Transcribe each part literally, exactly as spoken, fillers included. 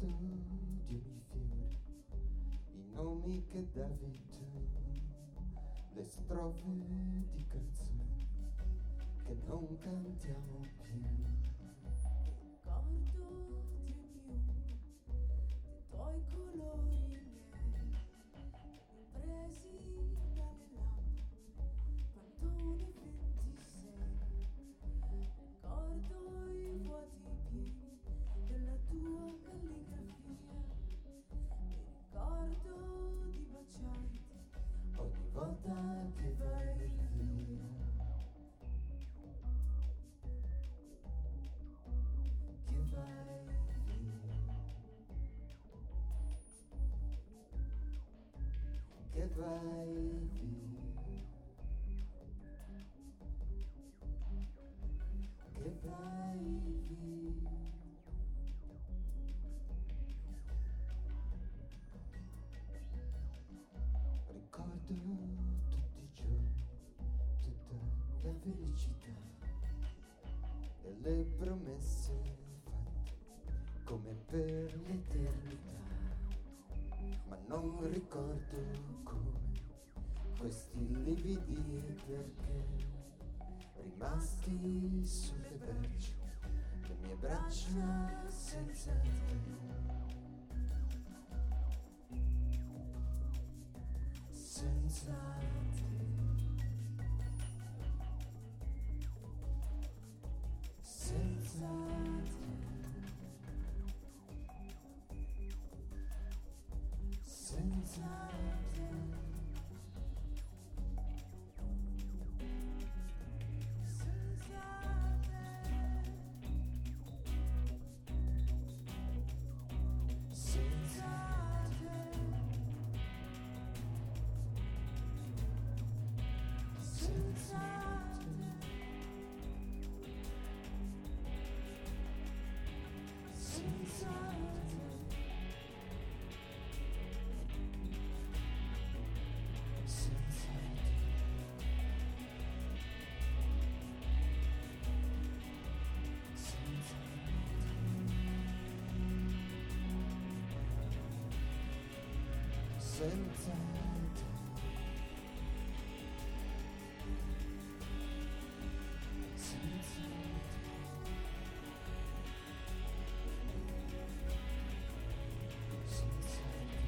ricordo di ogni fiore, i nomi che davi tu, le strofe di canzoni che non cantiamo più. Ricordo di ogni ombra, dei tuoi colori miei, presi dalle lampade, quando ne ventisei. Ricordo i vuoti pieni della tua calligrafia, mi ricordo di baciarti Ogni volta che vai via, che vai via, che vai via, che vai via. Ricordo tutti i giorni, tutta la felicità e le promesse fatte come per l'eternità, ma non ricordo come questi lividi e perché rimasti sulle braccia, le mie braccia senza te. Senza te, senza te, senza te, senza te, senza te, senza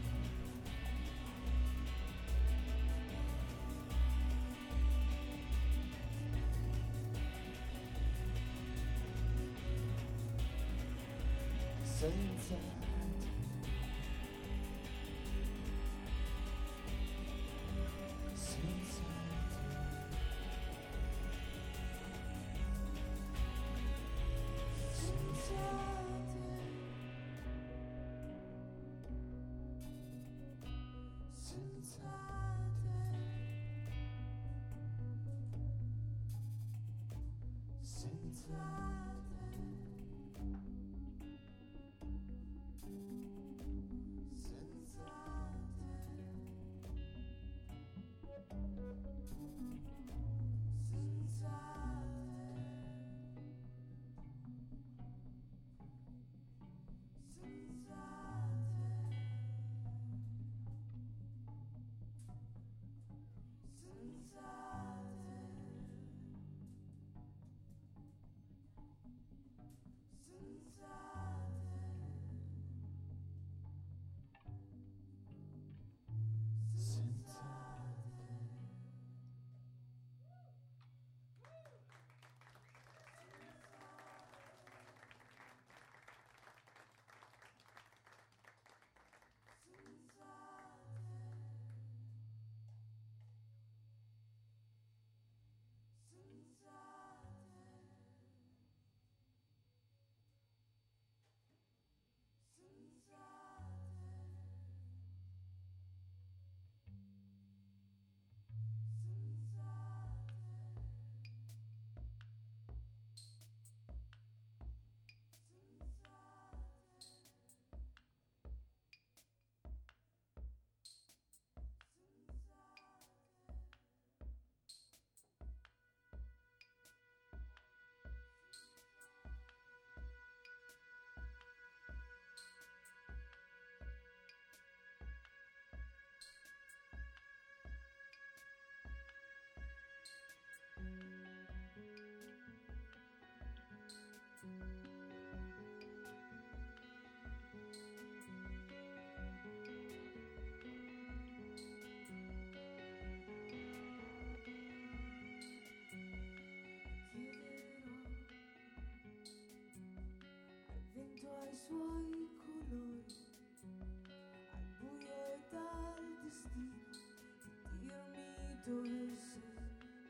te, senza te. tuoi colori, al buio e dal destino di dirmi dove sei.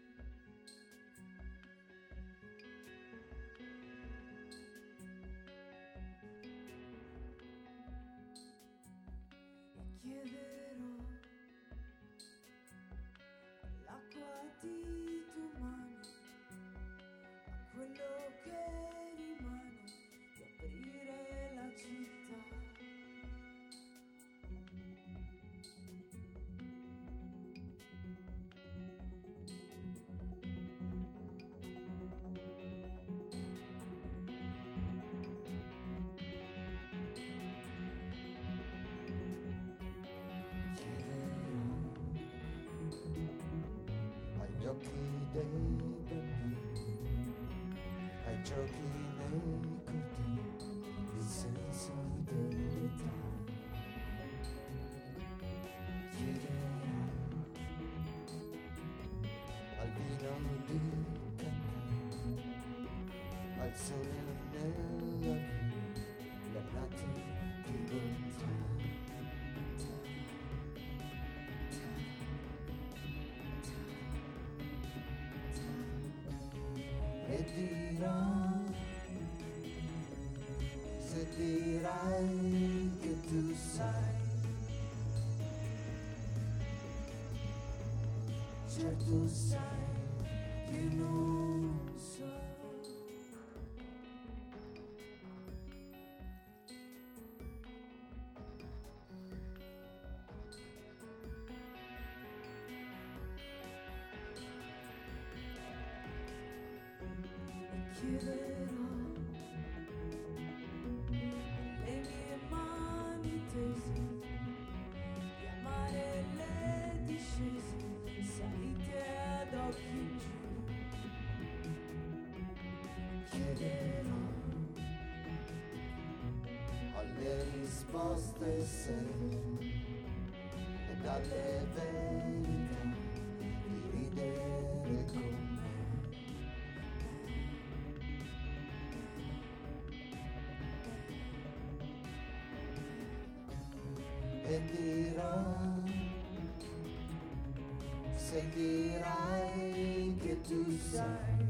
E chiederò all'acqua di domani, a quello che rimane, di aprire la città. Agli occhi dei bambini, ai giochi nei cortili, il senso dell'età. Chiederò al vino di cantare, al sole nella via, la notte di bontà. E dirò, se dirai che tu sai, certo sai che non so. Chiederò le mie mani tese di amare le discese, salite ad occhi giù. Chiederò alle risposte serie ed alle verità di ridere con me. E dirò, se dirai che tu sai,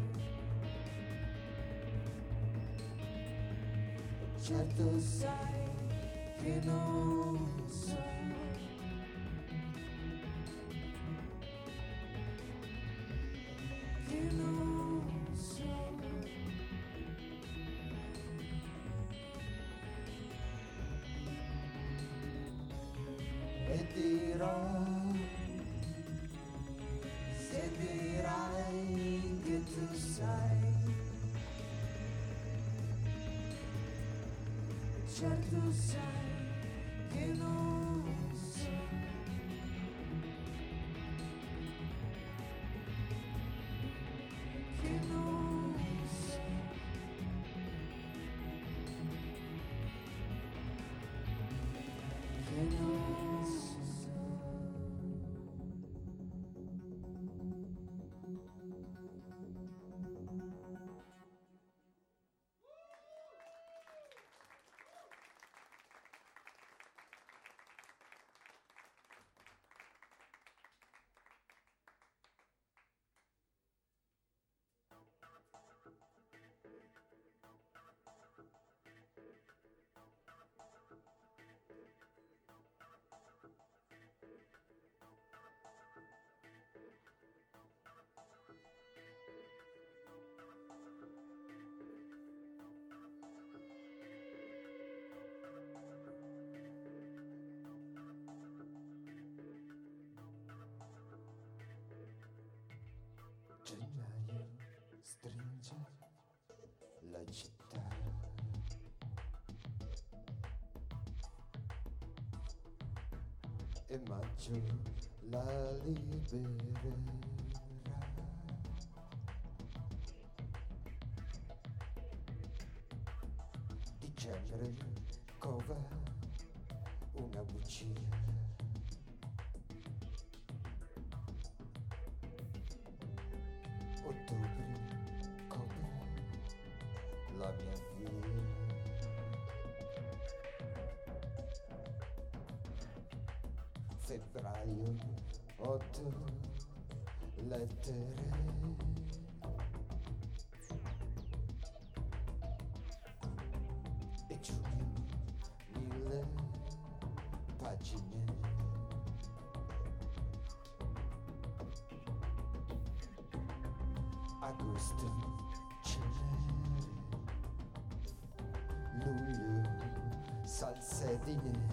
certo sai che non so. Che non so. E dirò, se dirai che tu sai, certo sai che non so. Che non so. Che non so. Gennaio stringe la città. E maggio la libererà. Dicembre cova una bugia. Ottobre copre la mia via. febbraio, otto lettere. E giugno, mille pagine. Agosto, cenere. Luglio, salsedine.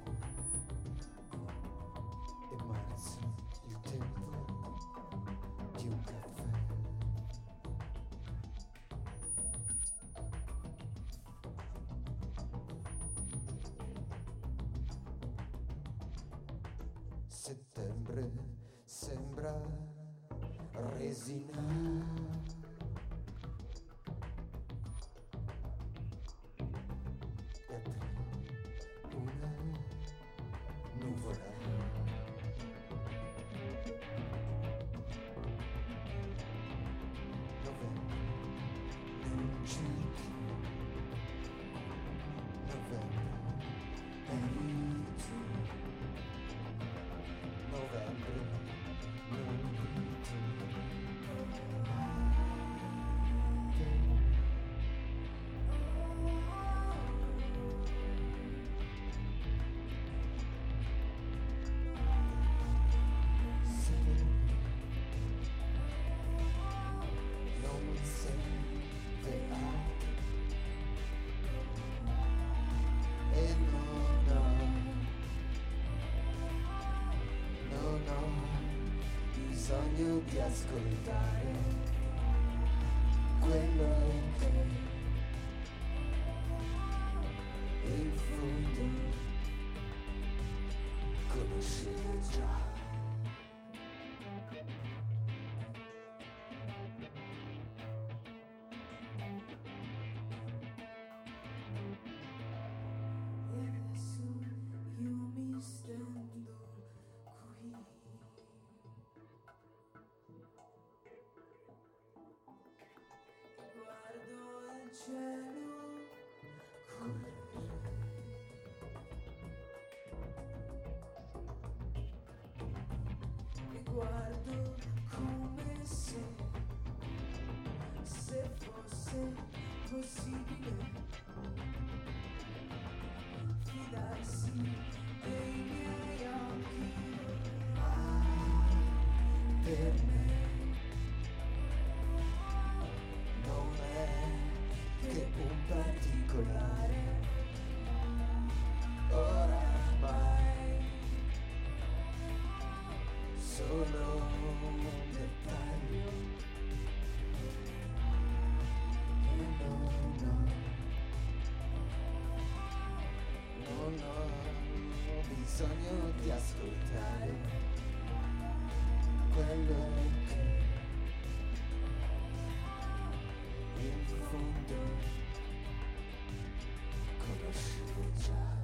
E marzo, il tempo di un caffè. Settembre sembra resina. E aprile, una nuvola. Novembre, non c'è più. Novembre, eri tu. Novembre, non tu. Non serve altro e non ho, non ho bisogno di ascoltare quello che in fondo conoscevo già. E adesso io mi stendo qui. Guardo il cielo correre. E guardo come se, se fosse possibile fidarsi dei miei occhi. Per me non è che un particolare, oramai solo un dettaglio. E non ho, non ho bisogno di ascoltare quello che in fondo conoscevo già.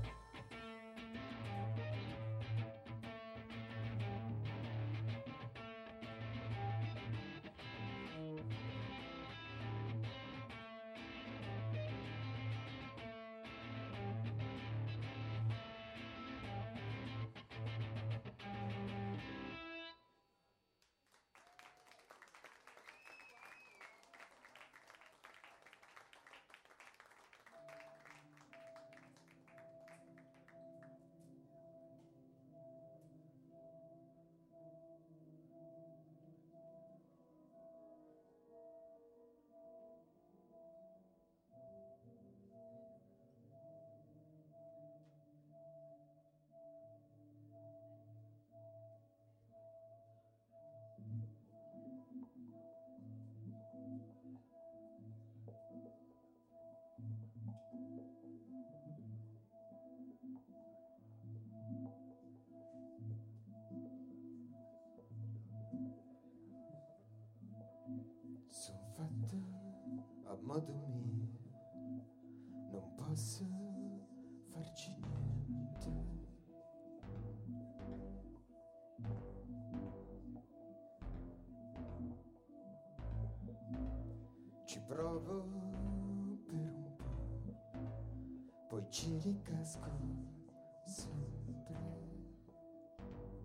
Sono fatto a modo mio, non posso farci niente. Ci provo per un po', poi ci ricasco sempre.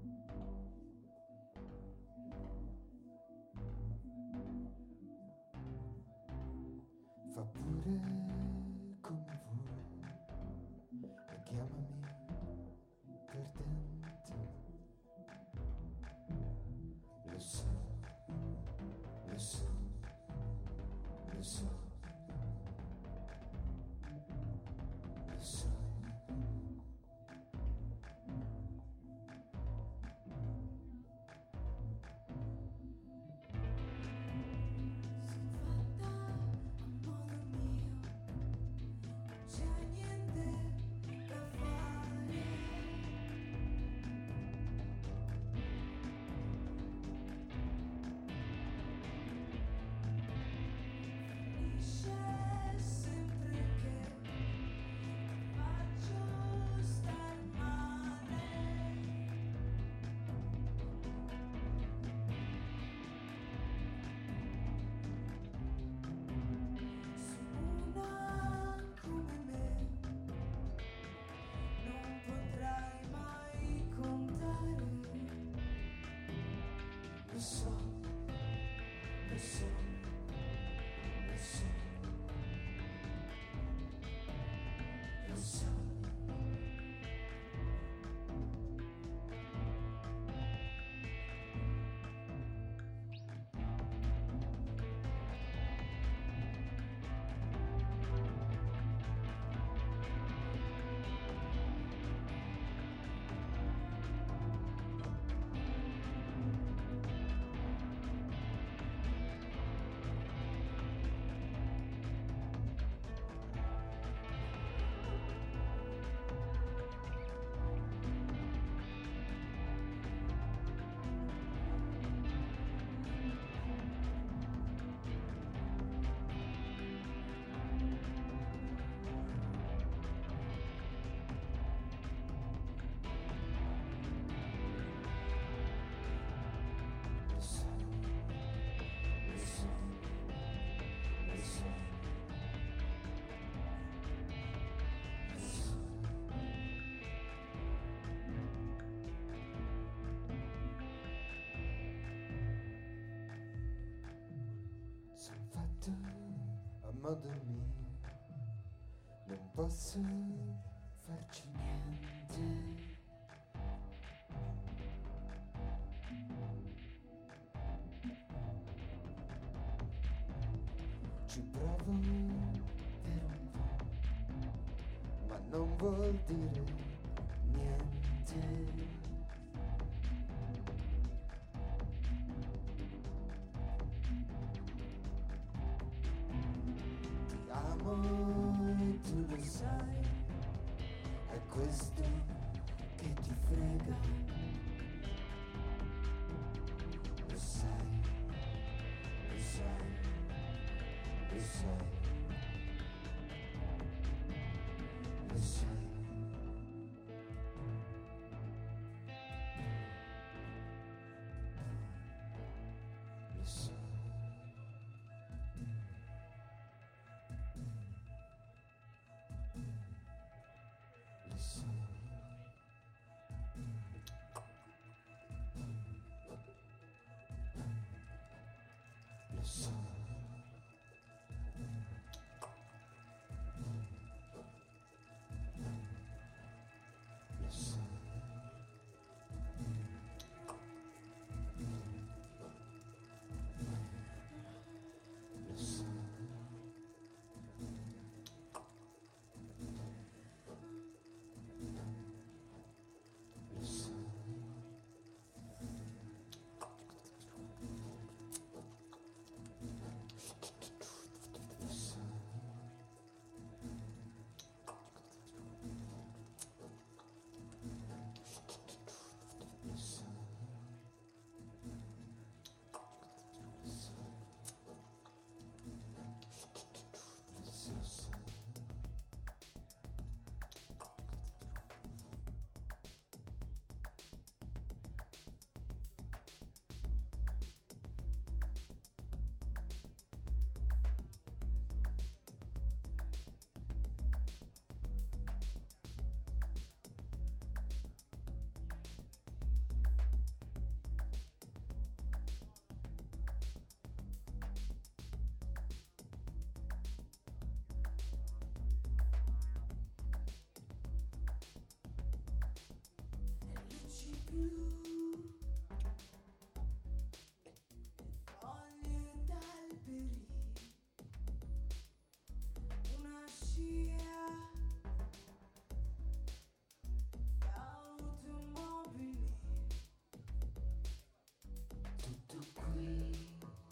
metto a modo mio, non posso farci niente. Ci provo per un po', ma non vuol dire niente. Ti amo e tu lo sai, è questo che ti frega. Lo sai, lo sai, lo sai, lo sai. Lo so. Lo so. Lo so. Lo so. Lo so. Lo so. Lo so. Lo so. Lo so. Lo so. Luci blu, foglie d'alberi, una scia d'automobili. Tutto qui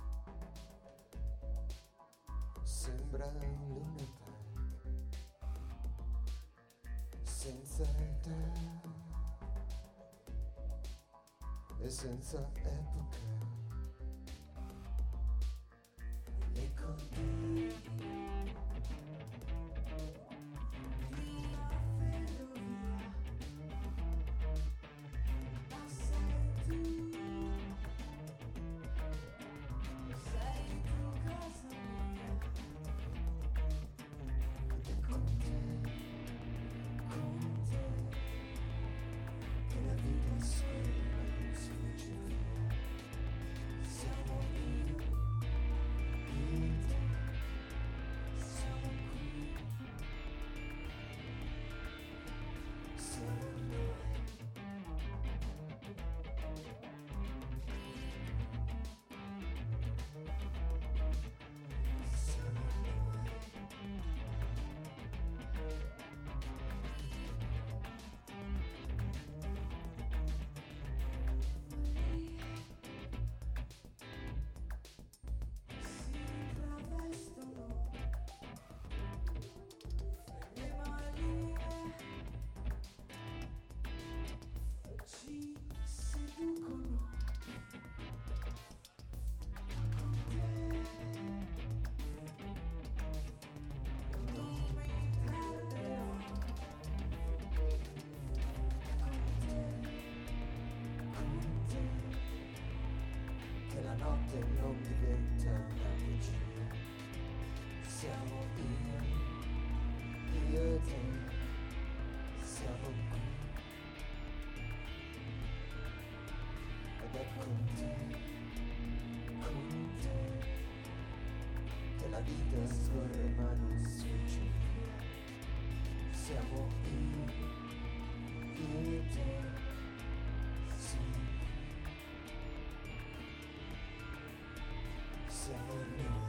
sembra un Luna Park senza età e senza epoca. Le cornie Di una ferrovia, ma sei tu, sei tu casa mia. e con te, con te, che la vita scorre non sfugge via. Siamo io, io e te, siamo qui, siamo noi. Siamo noi. Si travestono le malie, ci seducono. Con te non mi perderò. Con te, Con te, che la notte non diventa una bugia. Siamo io, io e te, siamo qui. Ed è con te, con te, che vita scorre ma non sfugge. Siamo io, io e te, sì. Siamo noi.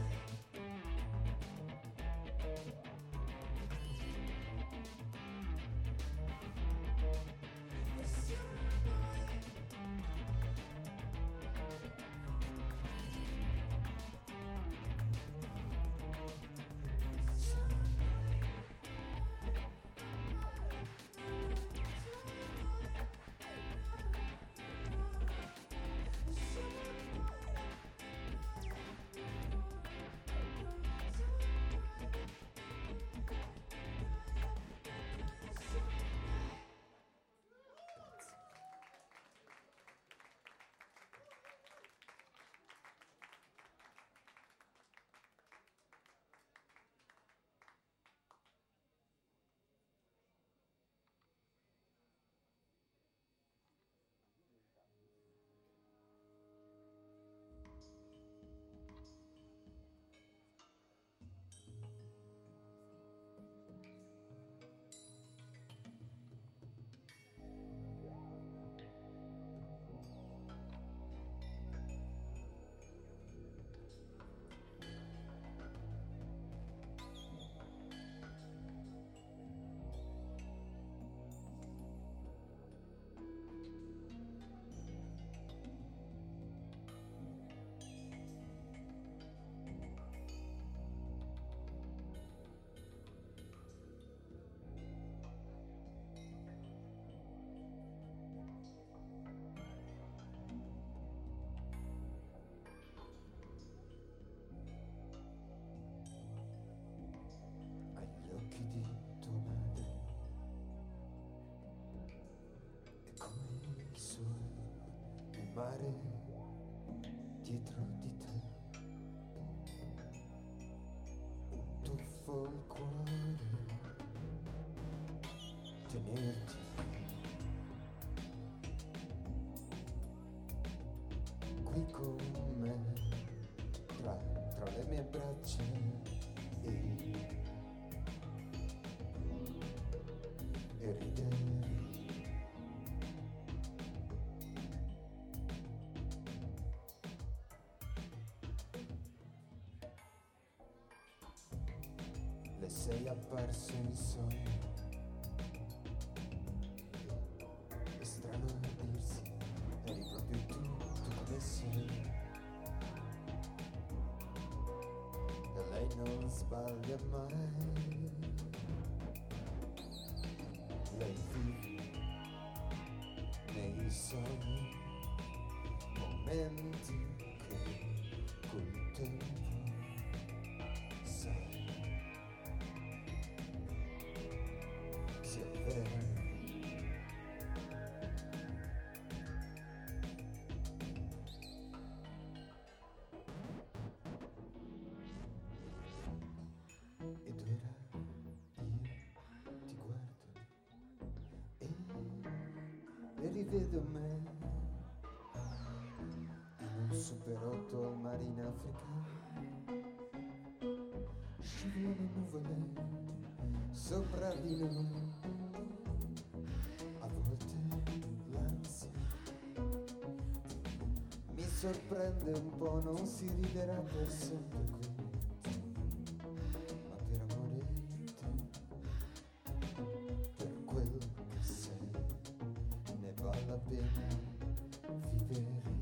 Mare dietro di te, un tuffo al cuore, tenerti qui con me, tra, tra le mie braccia e, e ridere. Le sei apparso in sogno, è strano a dirsi, eri proprio tu, tu come sei. E lei non sbaglia mai, lei vive nei sogni, momenti che col tempo sai. Ed ora io ti guardo e, e rivedo me in un super otto al mare in Africa. Scivolano nuvole sopra di noi, a volte l'ansia mi sorprende un po', non si riderà per sempre qui. Per quello che sei, ne vale la pena vivere.